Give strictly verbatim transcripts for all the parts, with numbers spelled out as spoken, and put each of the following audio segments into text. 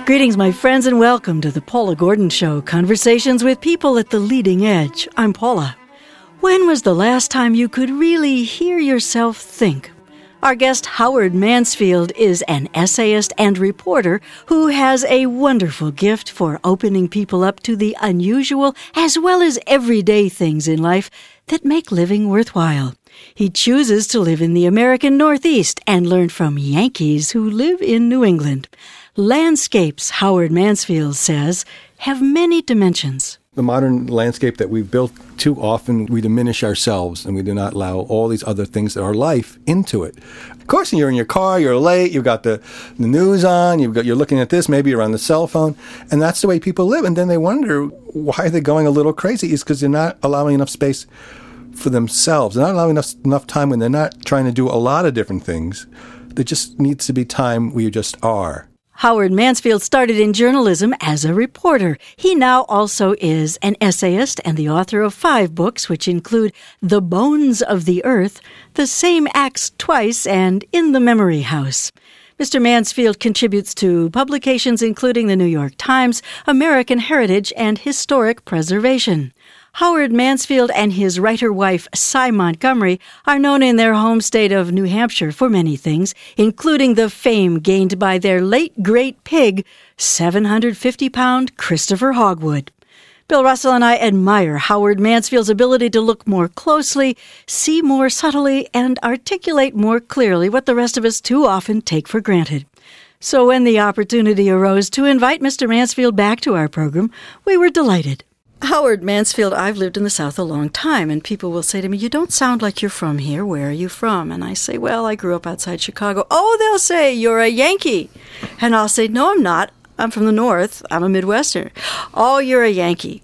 Greetings, my friends, and welcome to the Paula Gordon Show, conversations with people at the leading edge. I'm Paula. When was the last time you could really hear yourself think? Our guest, Howard Mansfield, is an essayist and reporter who has a wonderful gift for opening people up to the unusual as well as everyday things in life that make living worthwhile. He chooses to live in the American Northeast and learn from Yankees who live in New England. Landscapes, Howard Mansfield says, have many dimensions. The modern landscape that we've built, too often we diminish ourselves and we do not allow all these other things that are life into it. Of course, you're in your car, you're late, you've got the, the news on, you've got, you're looking at this, maybe you're on the cell phone, and that's the way people live. And then they wonder why they're going a little crazy. It's because they're not allowing enough space for themselves. They're not allowing enough, enough time when they're not trying to do a lot of different things. There just needs to be time where you just are. Howard Mansfield started in journalism as a reporter. He now also is an essayist and the author of five books, which include The Bones of the Earth, The Same Acts Twice, and In the Memory House. Mister Mansfield contributes to publications including the New York Times, American Heritage, and Historic Preservation. Howard Mansfield and his writer-wife, Cy Montgomery, are known in their home state of New Hampshire for many things, including the fame gained by their late great pig, seven hundred fifty pound Christopher Hogwood. Bill Russell and I admire Howard Mansfield's ability to look more closely, see more subtly, and articulate more clearly what the rest of us too often take for granted. So when the opportunity arose to invite Mister Mansfield back to our program, we were delighted. Howard Mansfield, I've lived in the South a long time, and people will say to me, you don't sound like you're from here. Where are you from? And I say, well, I grew up outside Chicago. Oh, they'll say, you're a Yankee. And I'll say, no, I'm not. I'm from the North. I'm a Midwesterner. Oh, you're a Yankee.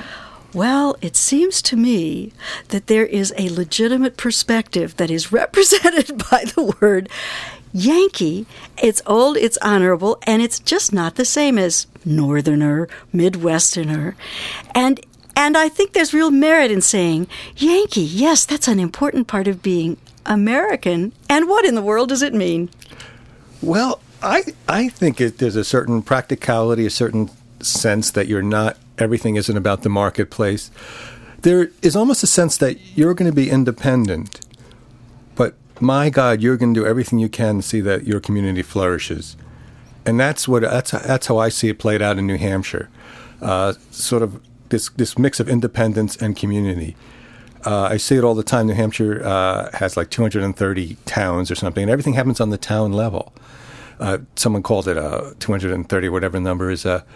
Well, it seems to me that there is a legitimate perspective that is represented by the word Yankee. It's old, it's honorable, and it's just not the same as Northerner, Midwesterner. And and I think there's real merit in saying, Yankee, yes, that's an important part of being American. And what in the world does it mean? Well, I I think it, there's a certain practicality, a certain sense that you're not, everything isn't about the marketplace. There is almost a sense that you're going to be independent, but my God, you're going to do everything you can to see that your community flourishes. And that's what that's that's how I see it played out in New Hampshire. Uh, sort of this this mix of independence and community. Uh, I see it all the time. New Hampshire uh, has like two hundred thirty towns or something, and everything happens on the town level. Uh, someone called it uh, two hundred thirty, whatever the number is, uh,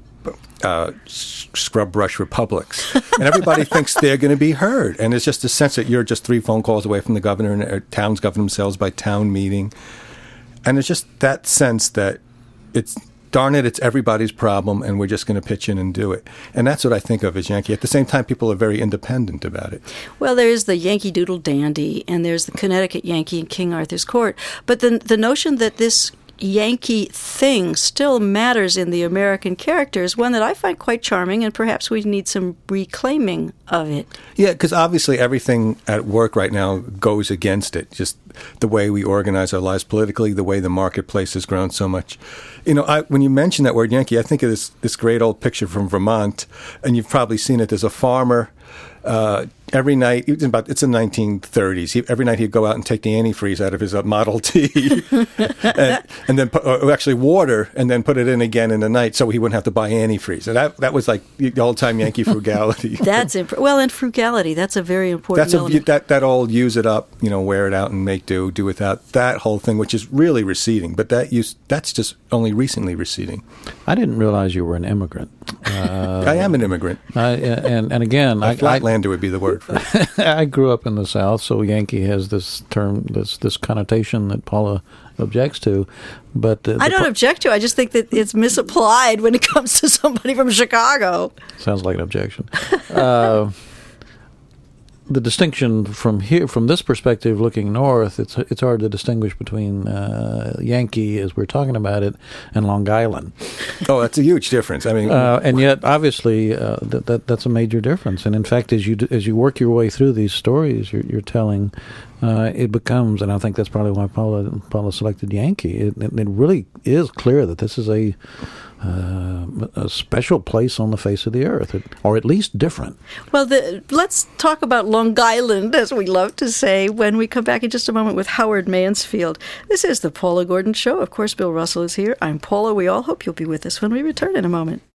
uh, scrub brush republics. And everybody thinks they're going to be heard. And it's just a sense that you're just three phone calls away from the governor, and uh, towns govern themselves by town meeting. And it's just that sense that it's, darn it, it's everybody's problem, and we're just going to pitch in and do it. And that's what I think of as Yankee. At the same time, people are very independent about it. Well, there's the Yankee Doodle Dandy, and there's the Connecticut Yankee in King Arthur's Court. But the, the notion that this Yankee thing still matters in the American character is one that I find quite charming, and perhaps we need some reclaiming of it. Yeah, because obviously everything at work right now goes against it. Just the way we organize our lives politically, the way the marketplace has grown so much. You know, I, when you mention that word Yankee, I think of this, this great old picture from Vermont, and you've probably seen it. There's a farmer. Uh, every night, it was about, it's in the nineteen thirties, he, every night he'd go out and take the antifreeze out of his uh, Model T and, and then put, or actually water and then put it in again in the night so he wouldn't have to buy antifreeze. And that that was like the old-time Yankee frugality. That's imp- Well, and frugality, that's a very important that's element. A, that, that old use it up, you know, wear it out and make do, do without, that whole thing, which is really receding. But that use, that's just only recently receding. I didn't realize you were an immigrant. Uh, I am an immigrant. I, and, and again, a I, flatlander would be the word for it. I grew up in the South, so Yankee has this term, this this connotation that Paula objects to. But the, the I don't pro- object to. I just think that it's misapplied when it comes to somebody from Chicago. Sounds like an objection. uh, the distinction from here, from this perspective, looking north, it's it's hard to distinguish between uh, Yankee, as we're talking about it, and Long Island. Oh, that's a huge difference. I mean, uh, and yet, obviously, uh, that, that that's a major difference. And in fact, as you as you work your way through these stories, you're, you're telling uh, it becomes, and I think that's probably why Paula, Paula selected Yankee. It, it, it really is clear that this is a uh, a special place on the face of the earth, or at least different. Well, the, let's talk about Long Island, as we love to say, when we come back in just a moment with Howard Mansfield. This is the Paula Gordon Show. Of course, Bill Russell is here. I'm Paula. We all hope you'll be with us when we return in a moment.